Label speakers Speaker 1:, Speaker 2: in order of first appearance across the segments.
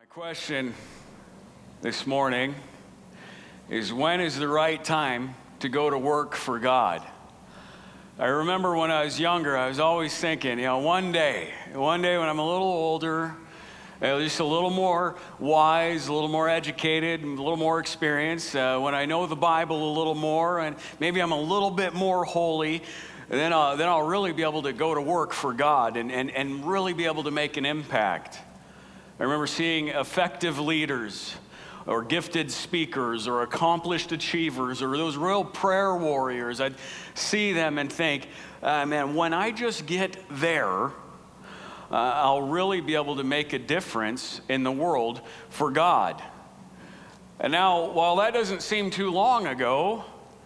Speaker 1: Question this morning is, when is the right time to go to work for God? I remember when I was younger, I was always thinking, one day when I'm a little older, just a little more wise, a little more educated, a little more experienced, when I know the Bible a little more, and maybe I'm a little bit more holy, then I'll really be able to go to work for God and really be able to make an impact. I remember seeing effective leaders or gifted speakers or accomplished achievers or those real prayer warriors. I'd see them and think, man, when I just get there, I'll really be able to make a difference in the world for God. And now, while that doesn't seem too long ago,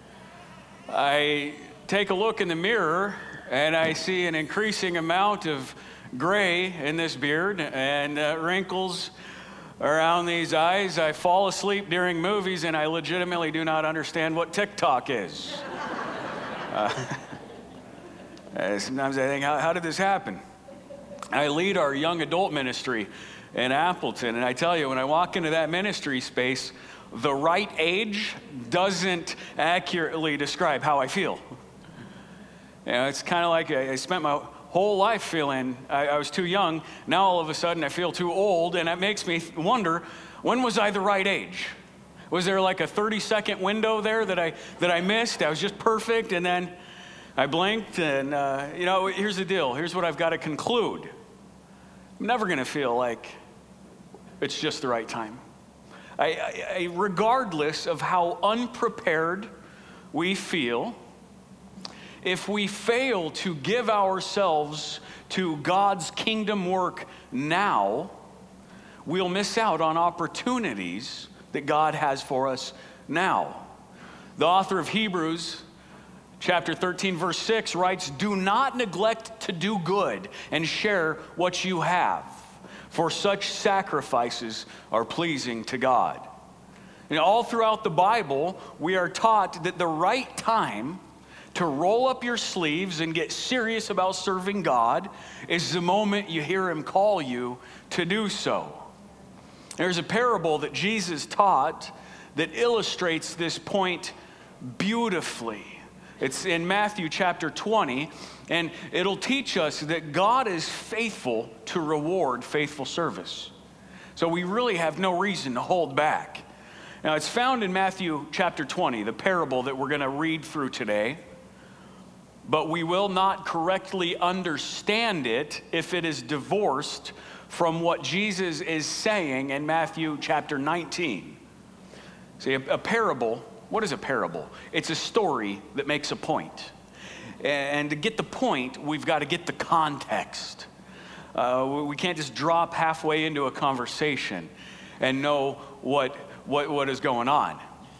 Speaker 1: I take a look in the mirror and I see an increasing amount of gray in this beard and wrinkles around these eyes. I fall asleep during movies and I legitimately do not understand what TikTok is. Sometimes I think, how did this happen? I lead our young adult ministry in Appleton, and I tell you, when I walk into that ministry space, the right age doesn't accurately describe how I feel. It's kind of like I spent my whole life feeling I was too young. Now all of a sudden I feel too old, and that makes me wonder, when was I the right age? Was there like a 30-second window there that I missed? I was just perfect, and then I blinked, and here's the deal. Here's what I've got to conclude. I'm never going to feel like it's just the right time. Regardless of how unprepared we feel, if we fail to give ourselves to God's kingdom work now, we'll miss out on opportunities that God has for us now. The author of Hebrews, chapter 13, verse 6 writes, "Do not neglect to do good and share what you have, for such sacrifices are pleasing to God." All throughout the Bible, we are taught that the right time to roll up your sleeves and get serious about serving God is the moment you hear Him call you to do so. There's a parable that Jesus taught that illustrates this point beautifully. It's in Matthew chapter 20, and it'll teach us that God is faithful to reward faithful service. So we really have no reason to hold back. Now, it's found in Matthew chapter 20, the parable that we're going to read through today. But we will not correctly understand it if it is divorced from what Jesus is saying in Matthew chapter 19. See, a parable, what is a parable? It's a story that makes a point. And to get the point, we've got to get the context. We can't just drop halfway into a conversation and know what is going on.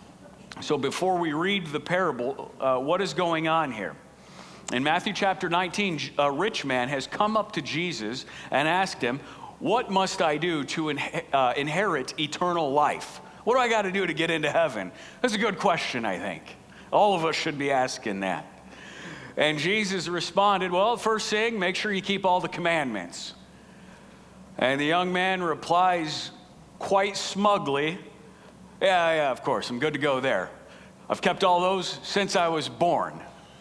Speaker 1: So before we read the parable, what is going on here? In Matthew chapter 19, a rich man has come up to Jesus and asked him, "What must I do to inherit eternal life? What do I got to do to get into heaven?" That's a good question, I think. All of us should be asking that. And Jesus responded, "Well, first thing, make sure you keep all the commandments." And the young man replies quite smugly, yeah, of course, I'm good to go there. I've kept all those since I was born."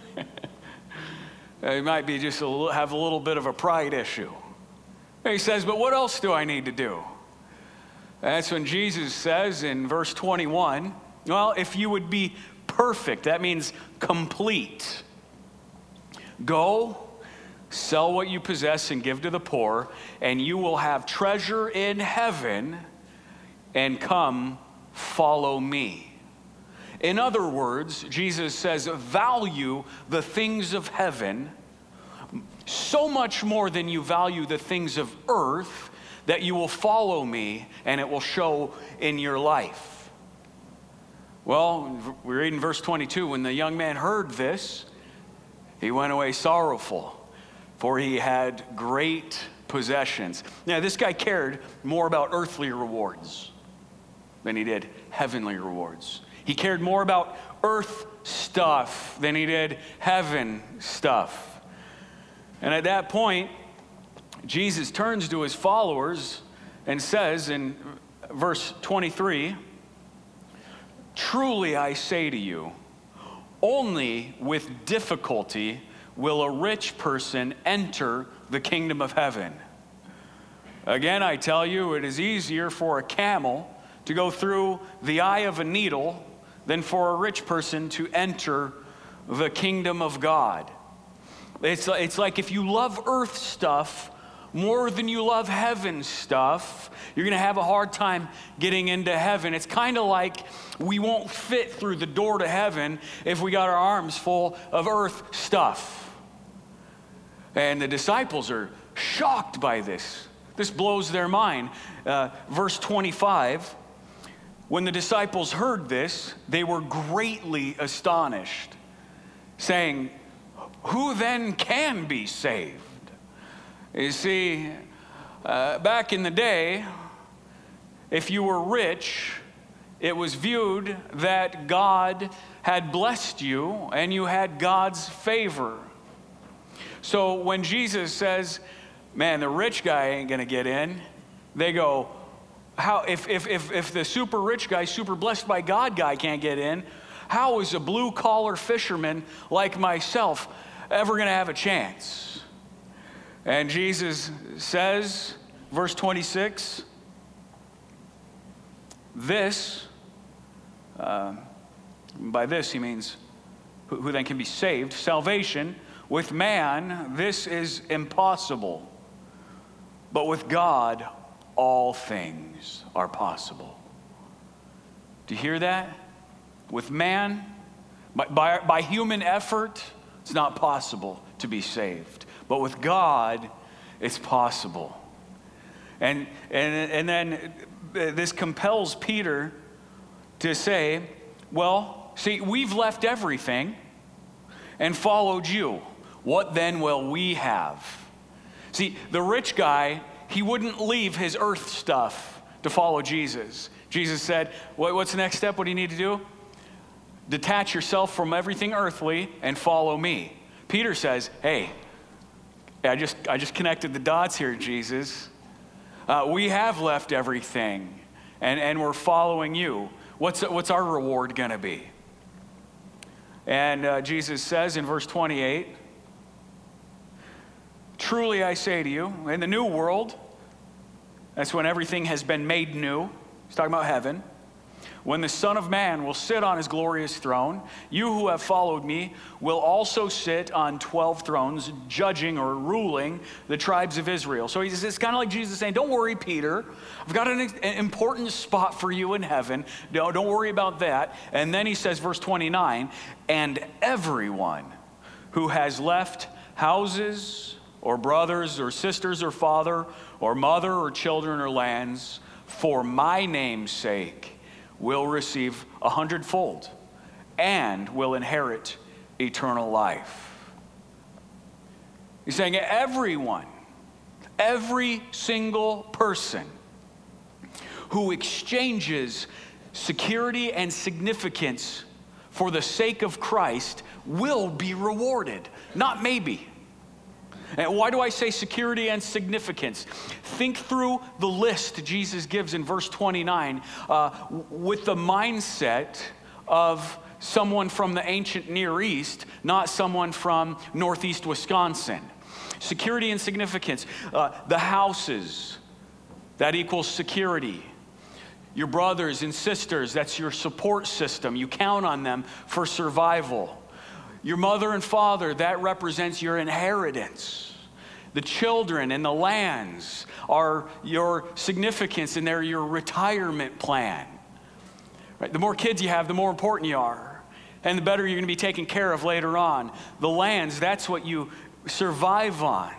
Speaker 1: He might be just have a little bit of a pride issue. And he says, "But what else do I need to do?" That's when Jesus says in verse 21, well, if you would be perfect, that means complete. "Go, sell what you possess and give to the poor, and you will have treasure in heaven, and come follow me." In other words, Jesus says, value the things of heaven so much more than you value the things of earth, that you will follow me and it will show in your life. Well, we read in verse 22, when the young man heard this, he went away sorrowful, for he had great possessions. Now, this guy cared more about earthly rewards than he did heavenly rewards. He cared more about earth stuff than he did heaven stuff. And at that point, Jesus turns to his followers and says in verse 23, truly I say to you, only with difficulty will a rich person enter the kingdom of heaven. Again, I tell you, it is easier for a camel to go through the eye of a needle than for a rich person to enter the kingdom of God. It's like if you love earth stuff more than you love heaven stuff, you're going to have a hard time getting into heaven. It's kind of like we won't fit through the door to heaven if we got our arms full of earth stuff. And the disciples are shocked by this. This blows their mind. Verse 25, when the disciples heard this, they were greatly astonished, saying, who then can be saved? You see, back in the day, if you were rich, it was viewed that God had blessed you and you had God's favor. So when Jesus says, man, the rich guy ain't gonna get in, they go, how if the super rich guy, super blessed by God guy can't get in, how is a blue collar fisherman like myself ever gonna have a chance? And Jesus says, verse 26, this, by this he means who then can be saved, salvation. With man, this is impossible, but with God, all things are possible. Do you hear that? With man, by human effort, it's not possible to be saved. But with God, it's possible. And then this compels Peter to say, well, see, we've left everything and followed you. What then will we have? See, the rich guy, he wouldn't leave his earth stuff to follow Jesus. Jesus said, what's the next step? What do you need to do? Detach yourself from everything earthly and follow me. Peter says, hey, I just connected the dots here, Jesus. We have left everything and we're following you. What's our reward going to be? And Jesus says in verse 28, truly I say to you, in the new world, that's when everything has been made new. He's talking about heaven. When the Son of Man will sit on his glorious throne, you who have followed me will also sit on 12 thrones, judging or ruling the tribes of Israel. So it's kind of like Jesus saying, don't worry, Peter. I've got an important spot for you in heaven. Don't worry about that. And then he says, verse 29, and everyone who has left houses or brothers or sisters or father or mother or children or lands for my name's sake will receive 100-fold and will inherit eternal life. He's saying everyone, every single person who exchanges security and significance for the sake of Christ will be rewarded. Not maybe. And why do I say security and significance? Think through the list Jesus gives in verse 29 with the mindset of someone from the ancient Near East, not someone from Northeast Wisconsin. Security and significance. The houses, that equals security. Your brothers and sisters, that's your support system. You count on them for survival. Your mother and father, that represents your inheritance. The children and the lands are your significance, and they're your retirement plan. Right? The more kids you have, the more important you are, and the better you're going to be taken care of later on. The lands, that's what you survive on.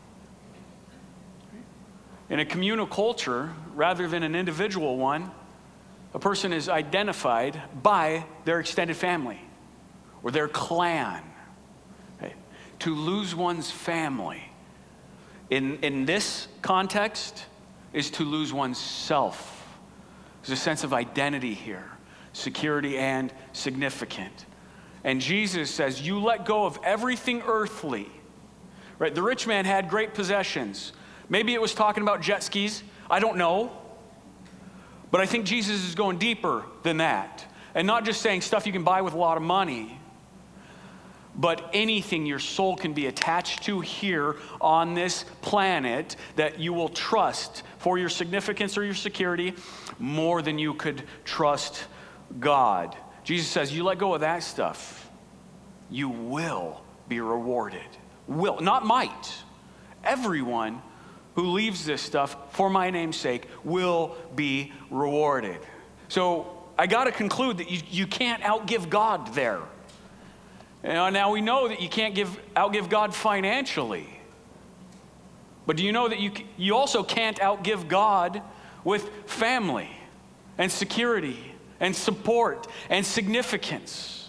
Speaker 1: In a communal culture, rather than an individual one, a person is identified by their extended family or their clan. Okay? To lose one's family in this context is to lose one's self. There's a sense of identity here, security and significant. And Jesus says, you let go of everything earthly. Right? The rich man had great possessions. Maybe it was talking about jet skis. I don't know. But I think Jesus is going deeper than that. And not just saying stuff you can buy with a lot of money, but anything your soul can be attached to here on this planet that you will trust for your significance or your security more than you could trust God. Jesus says, you let go of that stuff, you will be rewarded. Will, not might. Everyone who leaves this stuff for my name's sake will be rewarded. So I got to conclude that you can't outgive God there. Now we know that you can't outgive God financially. But do you know that you also can't outgive God with family and security and support and significance?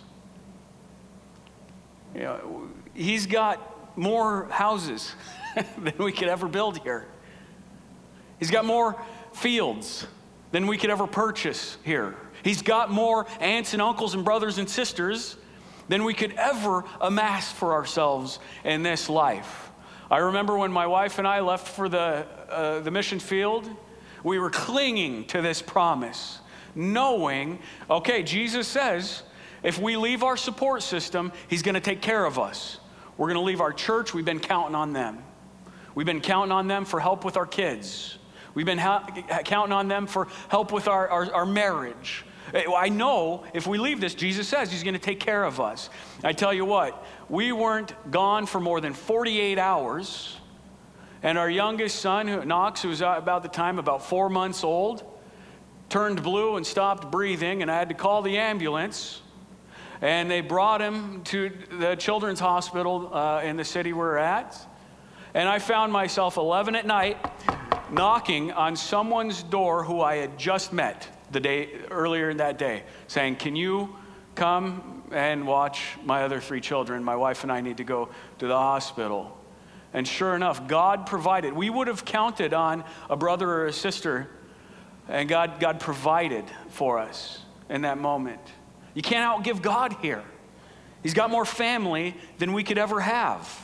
Speaker 1: You know, He's got more houses than we could ever build here. He's got more fields than we could ever purchase here. He's got more aunts and uncles and brothers and sisters than we could ever amass for ourselves in this life. I remember when my wife and I left for the mission field, we were clinging to this promise, knowing, okay, Jesus says, if we leave our support system, He's going to take care of us. We're going to leave our church. We've been counting on them. We've been counting on them for help with our kids. We've been counting on them for help with our marriage. I know if we leave this, Jesus says He's going to take care of us. I tell you what, we weren't gone for more than 48 hours, and our youngest son, Knox, who was about 4 months old, turned blue and stopped breathing, and I had to call the ambulance, and they brought him to the children's hospital in the city we're at, and I found myself 11 at night knocking on someone's door who I had just met the day earlier in that day, saying, can you come and watch my other 3 children? My wife and I need to go to the hospital. And sure enough, God provided. We would have counted on a brother or a sister, and God provided for us in that moment. You can't outgive God here. He's got more family than we could ever have.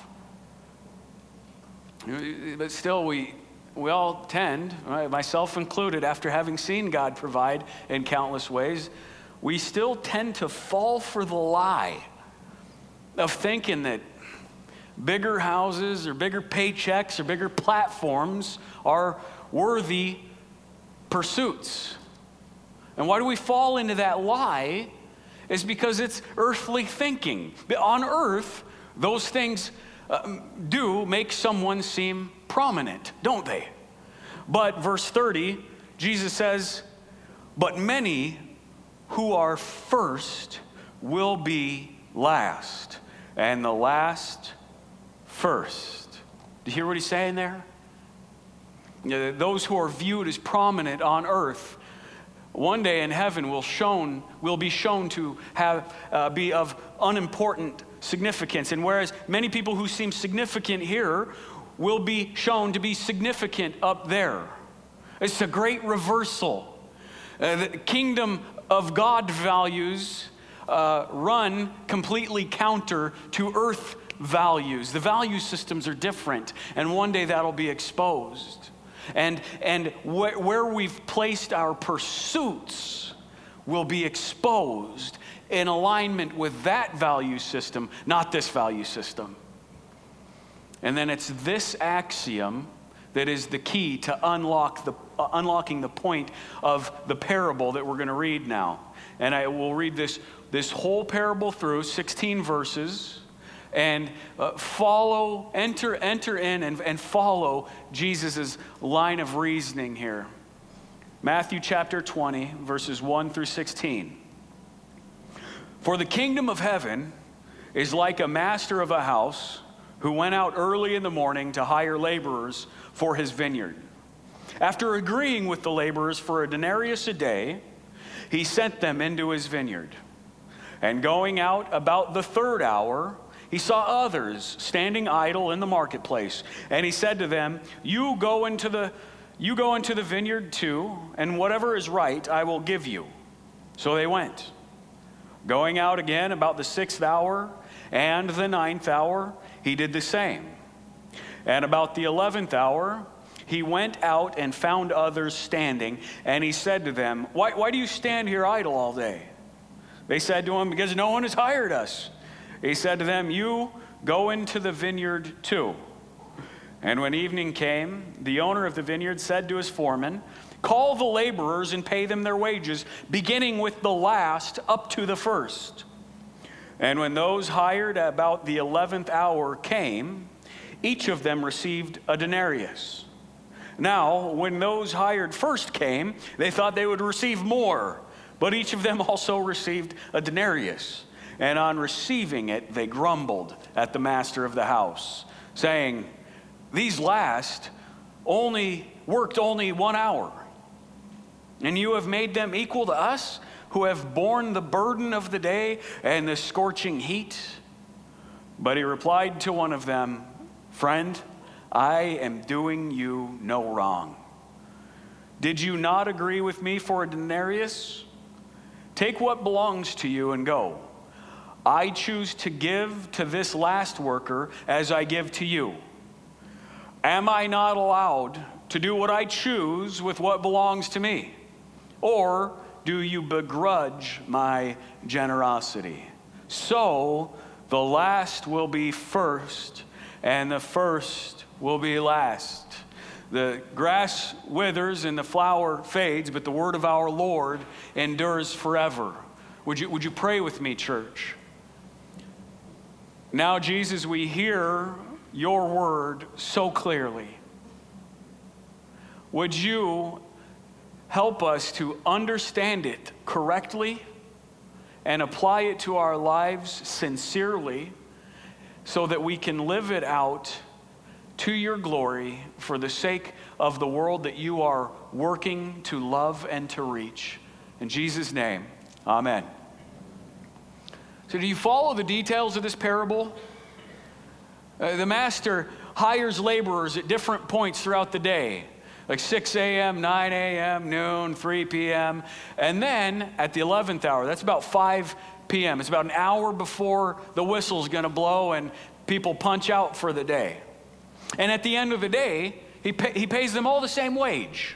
Speaker 1: But still, we all tend, myself included, after having seen God provide in countless ways, we still tend to fall for the lie of thinking that bigger houses or bigger paychecks or bigger platforms are worthy pursuits. And why do we fall into that lie? Is because it's earthly thinking. On earth, those things do make someone seem prominent, don't they? But verse 30, Jesus says, but many who are first will be last, and the last first. Do you hear what he's saying there? Those who are viewed as prominent on earth, one day in heaven will be shown to be of unimportant significance. And whereas many people who seem significant here will be shown to be significant up there. It's a great reversal. The kingdom of God values run completely counter to earth values. The value systems are different, and one day that'll be exposed. And where we've placed our pursuits will be exposed in alignment with that value system, not this value system. And then it's this axiom that is the key to unlocking the point of the parable that we're going to read now. And I will read this whole parable through, 16 verses, and enter in and follow Jesus' line of reasoning here. Matthew chapter 20, verses 1 through 16. For the kingdom of heaven is like a master of a house who went out early in the morning to hire laborers for his vineyard. After agreeing with the laborers for a denarius a day, he sent them into his vineyard. And going out about the 3rd hour, he saw others standing idle in the marketplace. And he said to them, You go into the vineyard too, and whatever is right I will give you. So they went. Going out again about the 6th hour and the 9th hour, he did the same. And about the 11th hour, he went out and found others standing, and he said to them, why do you stand here idle all day? They said to him, because no one has hired us. He said to them, you go into the vineyard too. And when evening came, the owner of the vineyard said to his foreman, call the laborers and pay them their wages, beginning with the last up to the first. And when those hired about the 11th hour came, each of them received a denarius. Now, when those hired first came, they thought they would receive more, but each of them also received a denarius. And on receiving it, they grumbled at the master of the house, saying, these last worked only 1 hour, and you have made them equal to us, who have borne the burden of the day and the scorching heat. But he replied to one of them, friend, I am doing you no wrong. Did you not agree with me for a denarius? Take what belongs to you and go. I choose to give to this last worker as I give to you. Am I not allowed to do what I choose with what belongs to me? Or do you begrudge my generosity? So the last will be first, and the first will be last. The grass withers and the flower fades, but the word of our Lord endures forever. Would you pray with me, church? Now, Jesus, we hear your word so clearly. Would you help us to understand it correctly and apply it to our lives sincerely so that we can live it out to your glory for the sake of the world that you are working to love and to reach. In Jesus' name, amen. So do you follow the details of this parable? The master hires laborers at different points throughout the day, like 6 a.m., 9 a.m., noon, 3 p.m. And then at the 11th hour, that's about 5 p.m. It's about an hour before the whistle's going to blow and people punch out for the day. And at the end of the day, he pays them all the same wage.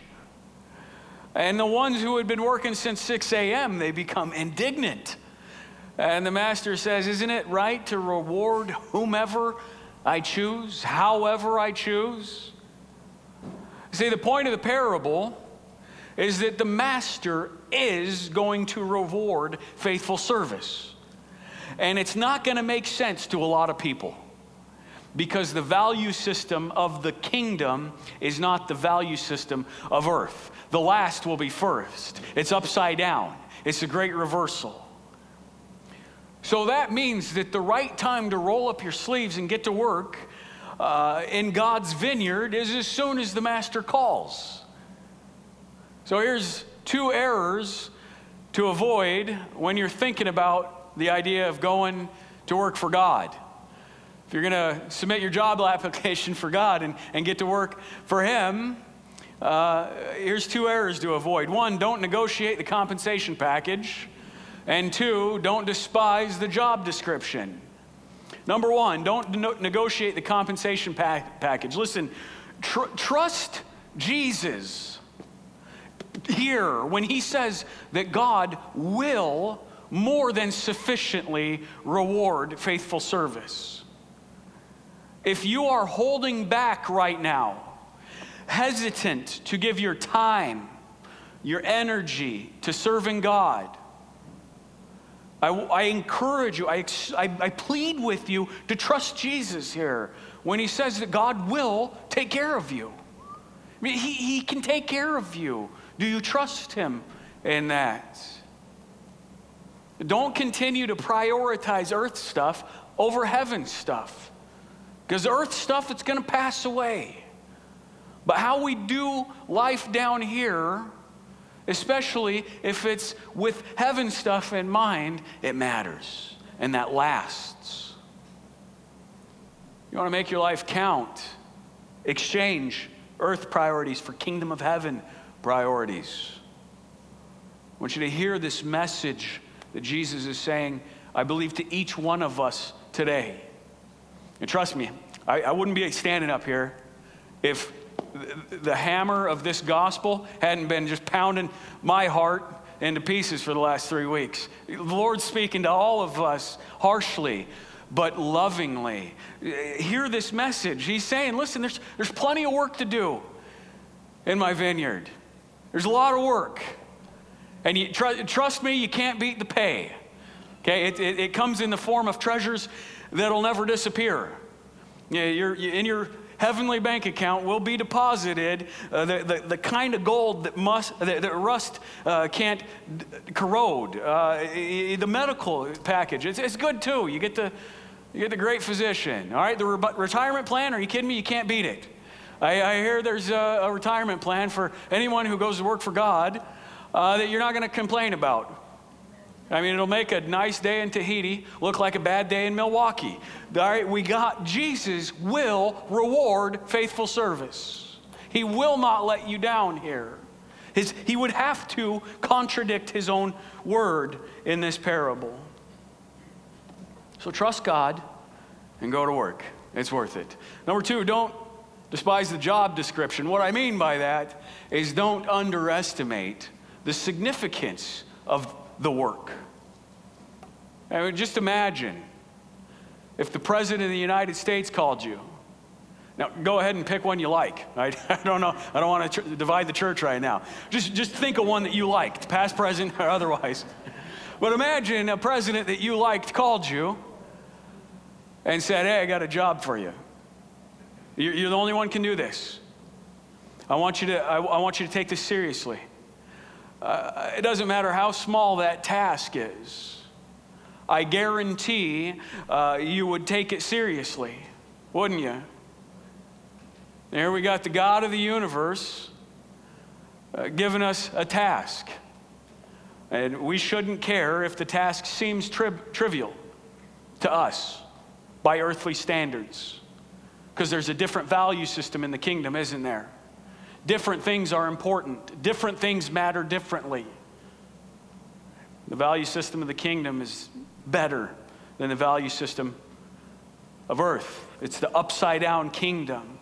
Speaker 1: And the ones who had been working since 6 a.m., they become indignant. And the master says, isn't it right to reward whomever I choose, however I choose? See, the point of the parable is that the master is going to reward faithful service. And it's not going to make sense to a lot of people because the value system of the kingdom is not the value system of earth. The last will be first. It's upside down. It's a great reversal. So that means that the right time to roll up your sleeves and get to work in God's vineyard is as soon as the master calls. So here's 2 errors to avoid when you're thinking about the idea of going to work for God. If you're going to submit your job application for God and get to work for Him, here's 2 errors to avoid. 1, don't negotiate the compensation package. And 2, don't despise the job description. Number 1, don't negotiate the compensation package. Listen, trust Jesus here when he says that God will more than sufficiently reward faithful service. If you are holding back right now, hesitant to give your time, your energy to serving God, I encourage you, I plead with you to trust Jesus here when he says that God will take care of you. I mean, he can take care of you. Do you trust him in that? Don't continue to prioritize earth stuff over heaven stuff. Because earth stuff, it's going to pass away. But how we do life down here, especially if it's with heaven stuff in mind, it matters. And that lasts. You want to make your life count? Exchange earth priorities for kingdom of heaven priorities. I want you to hear this message that Jesus is saying, I believe, to each one of us today. And trust me, I wouldn't be standing up here if the hammer of this gospel hadn't been just pounding my heart into pieces for the last 3 weeks. The Lord's speaking to all of us harshly, but lovingly. Hear this message. He's saying, listen, there's plenty of work to do in my vineyard. There's a lot of work. And you trust me, you can't beat the pay. Okay, it comes in the form of treasures that'll never disappear. In your heavenly bank account will be deposited the kind of gold that rust can't corrode. The medical package, it's good too. You get the great physician. All right, the retirement plan, are you kidding me? You can't beat it. I hear there's a retirement plan for anyone who goes to work for God that you're not going to complain about. I mean, it'll make a nice day in Tahiti look like a bad day in Milwaukee. All right, Jesus will reward faithful service. He will not let you down here. He would have to contradict his own word in this parable. So trust God and go to work. It's worth it. Number 2, don't despise the job description. What I mean by that is don't underestimate the significance of the work. I mean, just imagine if the President of the United States called you. Now, go ahead and pick one you like. Right? I don't know. I don't want to divide the church right now. Just think of one that you liked, past, present, or otherwise. But imagine a president that you liked called you and said, hey, I got a job for you. You're the only one who can do this. I want you to take this seriously. It doesn't matter how small that task is. I guarantee you would take it seriously, wouldn't you? There we got the God of the universe giving us a task. And we shouldn't care if the task seems trivial to us by earthly standards. Because there's a different value system in the kingdom, isn't there? Different things are important. Different things matter differently. The value system of the kingdom is better than the value system of earth. It's the upside down kingdom.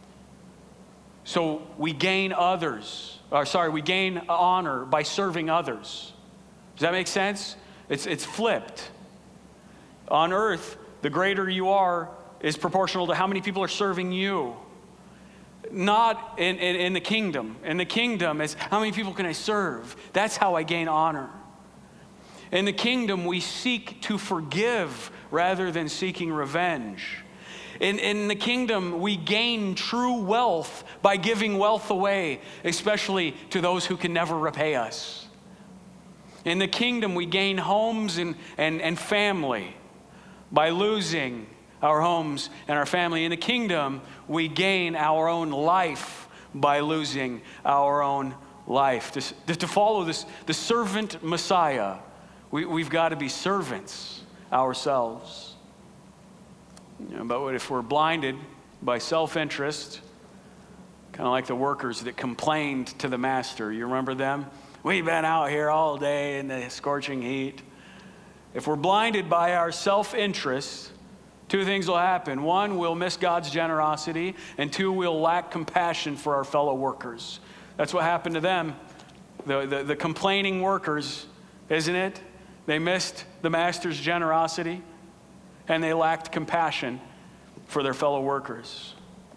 Speaker 1: So we gain we gain honor by serving others. Does that make sense? It's flipped. On earth, the greater you are is proportional to how many people are serving you. Not in the kingdom. In the kingdom, it's how many people can I serve? That's how I gain honor. In the kingdom, we seek to forgive rather than seeking revenge. In the kingdom, we gain true wealth by giving wealth away, especially to those who can never repay us. In the kingdom, we gain homes and family by losing our homes and our family. In the kingdom, we gain our own life by losing our own life. To follow the servant Messiah, we've got to be servants ourselves. But if we're blinded by self-interest, kind of like the workers that complained to the master, you remember them? We've been out here all day in the scorching heat. If we're blinded by our self-interest, 2 things will happen. 1, we'll miss God's generosity, and 2, we'll lack compassion for our fellow workers. That's what happened to them, the complaining workers, isn't it? They missed the master's generosity, and they lacked compassion for their fellow workers.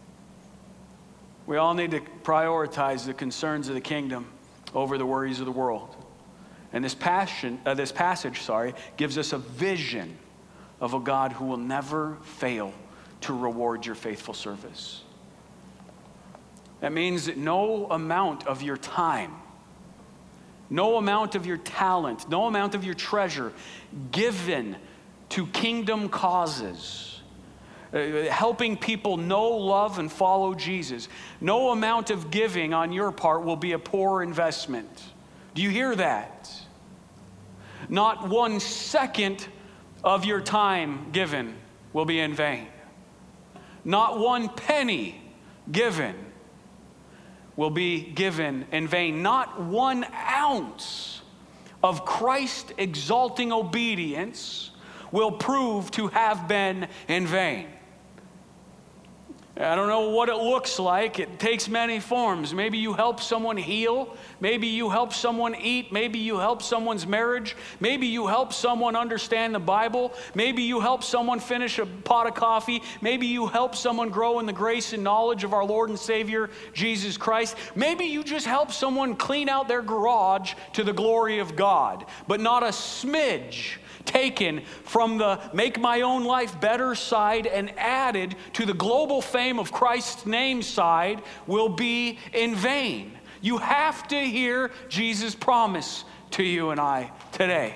Speaker 1: We all need to prioritize the concerns of the kingdom over the worries of the world. And this passage gives us a vision of a God who will never fail to reward your faithful service. That means that no amount of your time, no amount of your talent, no amount of your treasure given to kingdom causes, helping people know, love, and follow Jesus, no amount of giving on your part will be a poor investment. Do you hear that? Not 1 second of your time given will be in vain. Not 1 penny given will be given in vain. Not 1 ounce of Christ-exalting obedience will prove to have been in vain. I don't know what it looks like. It takes many forms. Maybe you help someone heal. Maybe you help someone eat. Maybe you help someone's marriage. Maybe you help someone understand the Bible. Maybe you help someone finish a pot of coffee. Maybe you help someone grow in the grace and knowledge of our Lord and Savior, Jesus Christ. Maybe you just help someone clean out their garage to the glory of God, but not a smidge taken from the make my own life better side and added to the global fame of Christ's name side will be in vain. You have to hear Jesus' promise to you and I today.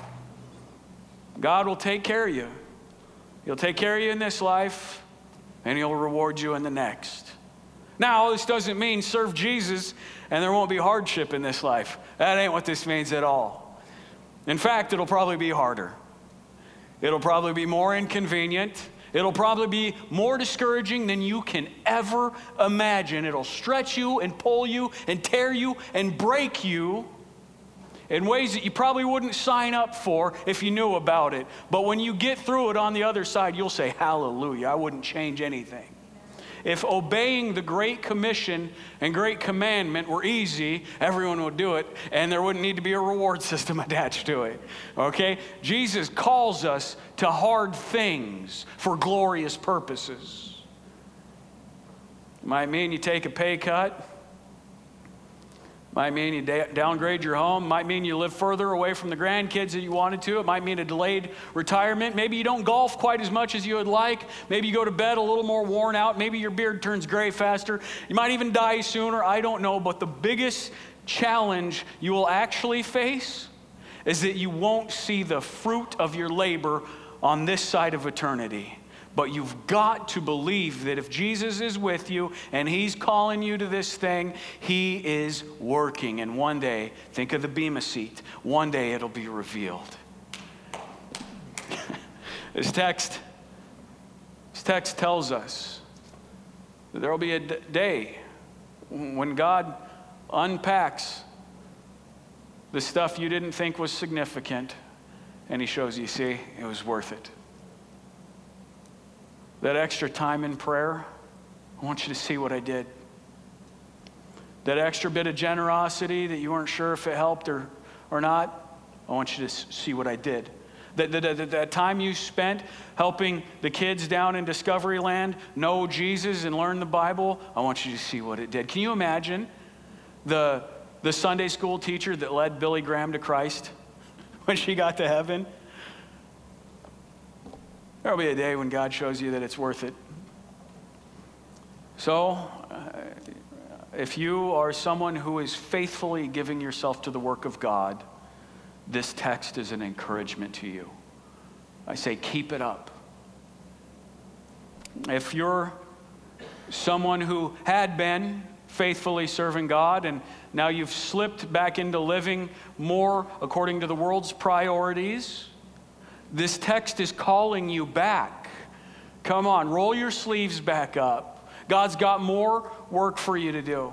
Speaker 1: God will take care of you. He'll take care of you in this life, and He'll reward you in the next. Now, this doesn't mean serve Jesus and there won't be hardship in this life. That ain't what this means at all. In fact, it'll probably be harder. It'll probably be more inconvenient. It'll probably be more discouraging than you can ever imagine. It'll stretch you and pull you and tear you and break you in ways that you probably wouldn't sign up for if you knew about it. But when you get through it on the other side, you'll say, hallelujah, I wouldn't change anything. If obeying the Great Commission and Great Commandment were easy, everyone would do it, and there wouldn't need to be a reward system attached to it, okay? Jesus calls us to hard things for glorious purposes. It might mean you take a pay cut. Might mean you downgrade your home. Might mean you live further away from the grandkids that you wanted to. It might mean a delayed retirement. Maybe you don't golf quite as much as you would like. Maybe you go to bed a little more worn out. Maybe your beard turns gray faster. You might even die sooner. I don't know. But the biggest challenge you will actually face is that you won't see the fruit of your labor on this side of eternity. But you've got to believe that if Jesus is with you and He's calling you to this thing, He is working. And one day, think of the Bema seat, one day it'll be revealed. This text tells us that there will be a day when God unpacks the stuff you didn't think was significant, and He shows you, see, it was worth it. That extra time in prayer, I want you to see what I did. That extra bit of generosity that you weren't sure if it helped or not, I want you to see what I did. That time you spent helping the kids down in Discovery Land know Jesus and learn the Bible, I want you to see what it did. Can you imagine the Sunday school teacher that led Billy Graham to Christ when she got to heaven? There'll be a day when God shows you that it's worth it. So, if you are someone who is faithfully giving yourself to the work of God, this text is an encouragement to you. I say, keep it up. If you're someone who had been faithfully serving God and now you've slipped back into living more according to the world's priorities, this text is calling you back. Come on, roll your sleeves back up. God's got more work for you to do.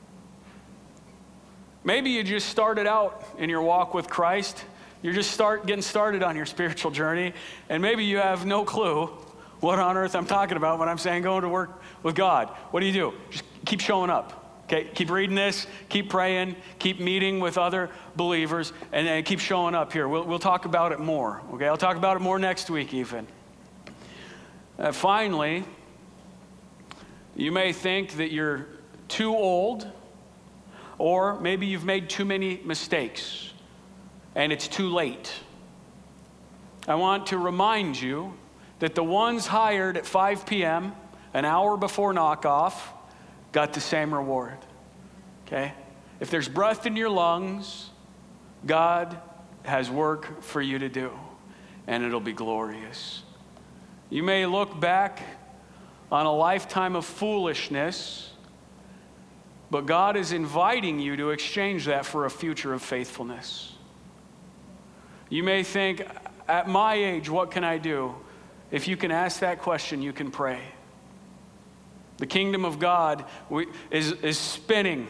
Speaker 1: Maybe you just started out in your walk with Christ. You're just getting started on your spiritual journey, and maybe you have no clue what on earth I'm talking about when I'm saying going to work with God. What do? Just keep showing up. Okay, keep reading this, keep praying, keep meeting with other believers, and then keep showing up here. We'll talk about it more, okay? I'll talk about it more next week even. Finally, you may think that you're too old, or maybe you've made too many mistakes, and it's too late. I want to remind you that the ones hired at 5 p.m., an hour before knockoff, got the same reward, okay? If there's breath in your lungs, God has work for you to do, and it'll be glorious. You may look back on a lifetime of foolishness, but God is inviting you to exchange that for a future of faithfulness. You may think, at my age, what can I do? If you can ask that question, you can pray. The kingdom of God is spinning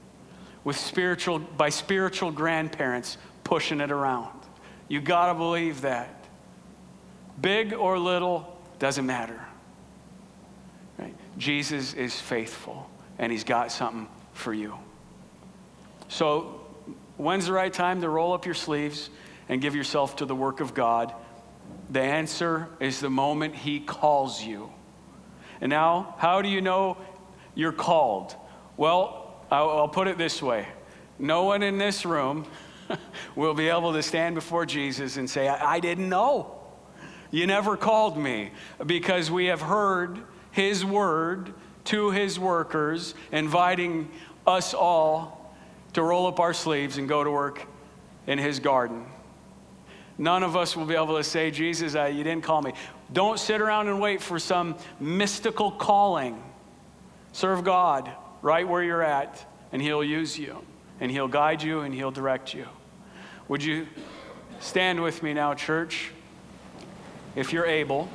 Speaker 1: by spiritual grandparents pushing it around. You got to believe that. Big or little, doesn't matter. Right? Jesus is faithful, and he's got something for you. So when's the right time to roll up your sleeves and give yourself to the work of God? The answer is the moment he calls you. And now, how do you know you're called? Well, I'll put it this way. No one in this room will be able to stand before Jesus and say, I didn't know. You never called me, because we have heard his word to his workers, inviting us all to roll up our sleeves and go to work in his garden. None of us will be able to say, Jesus, you didn't call me. Don't sit around and wait for some mystical calling. Serve God right where you're at, and he'll use you, and he'll guide you, and he'll direct you. Would you stand with me now, church, if you're able?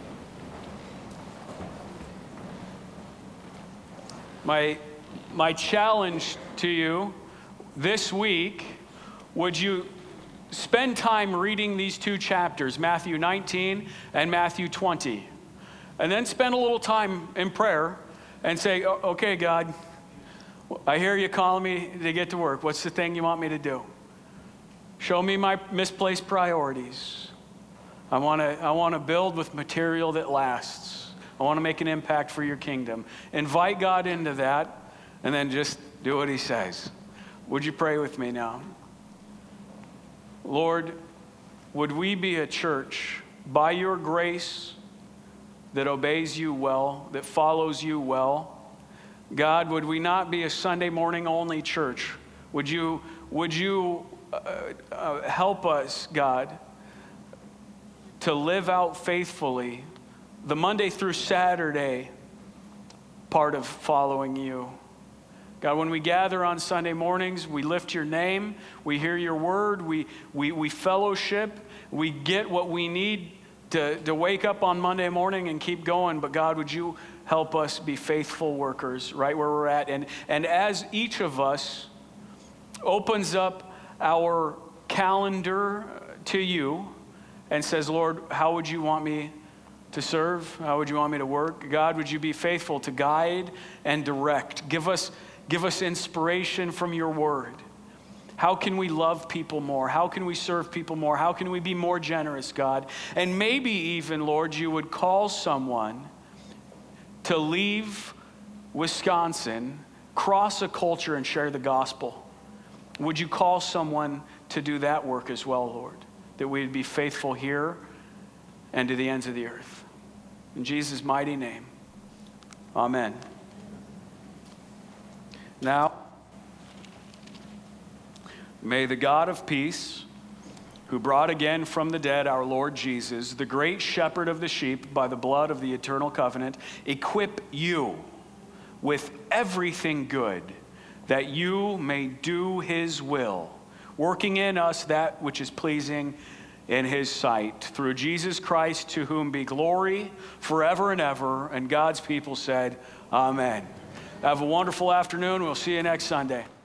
Speaker 1: My challenge to you this week, would you spend time reading these two chapters, Matthew 19 and Matthew 20, and then spend a little time in prayer and say, okay, God, I hear you calling me to get to work. What's the thing you want me to do? Show me my misplaced priorities. I want to build with material that lasts. I want to make an impact for your kingdom. Invite God into that, and then just do what he says. Would you pray with me now? Lord, would we be a church by your grace that obeys you well, that follows you well? God, would we not be a Sunday morning only church? Would you help us, God, to live out faithfully the Monday through Saturday part of following you? God, when we gather on Sunday mornings, we lift your name, we hear your word, we fellowship, we get what we need to wake up on Monday morning and keep going. But God, would you help us be faithful workers right where we're at? And as each of us opens up our calendar to you and says, Lord, how would you want me to serve? How would you want me to work? God, would you be faithful to guide and direct? Give us inspiration from your word. How can we love people more? How can we serve people more? How can we be more generous, God? And maybe even, Lord, you would call someone to leave Wisconsin, cross a culture, and share the gospel. Would you call someone to do that work as well, Lord? That we'd be faithful here and to the ends of the earth. In Jesus' mighty name, amen. Now, may the God of peace, who brought again from the dead our Lord Jesus, the great shepherd of the sheep, by the blood of the eternal covenant, equip you with everything good, that you may do his will, working in us that which is pleasing in his sight. Through Jesus Christ, to whom be glory forever and ever. And God's people said, amen. Have a wonderful afternoon. We'll see you next Sunday.